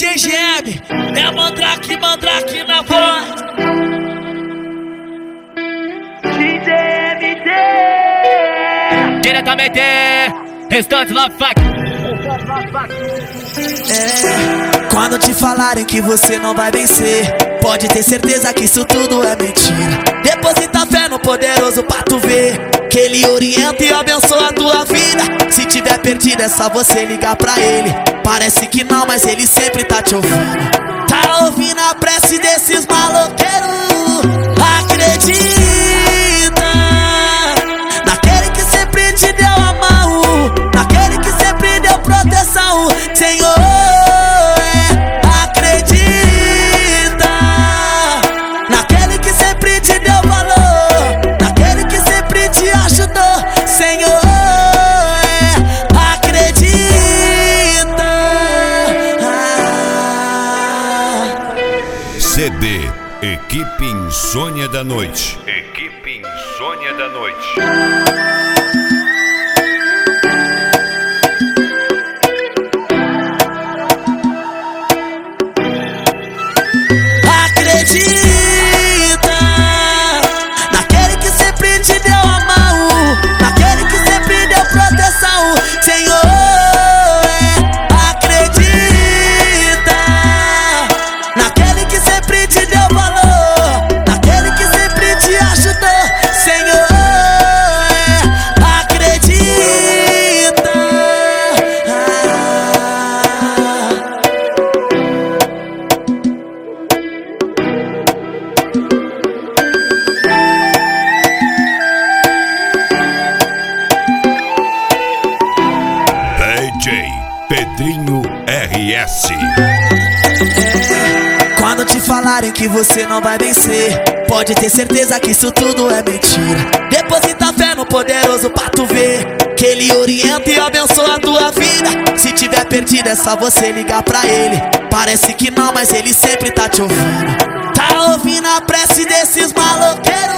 DJ GM, é Mandrake na voz. DJ MD. Diretamente, Restante Love Fuck. Quando te falarem que você não vai vencer, pode ter certeza que isso tudo é mentira. Deposita fé no poderoso pra tu ver que ele orienta e abençoa a tua vida. Se tiver perdido é só você ligar pra ele. Parece que não, mas ele sempre tá te ouvindo. Tá ouvindo a prece desses maloqueiros. Acredita naquele que sempre te deu a mão, naquele que sempre deu proteção. Senhor, acredita naquele que sempre te deu valor, naquele que sempre te ajudou. Senhor, acredita. CD Equipe Insônia da Noite. Equipe Insônia da Noite. Acredita naquele que sempre te deu a mão, naquele que sempre deu proteção. Senhor, acredita naquele que sempre te deu valor, naquele que sempre te ajudou. Senhor, acredita. DJ Pedrinho RS. Quando te falarem que você não vai vencer, pode ter certeza que isso tudo é mentira. Deposita fé no poderoso pra tu ver que ele orienta e abençoa a tua vida. Se tiver perdido é só você ligar pra ele. Parece que não, mas ele sempre tá te ouvindo. Tá ouvindo a prece desses maloqueiros.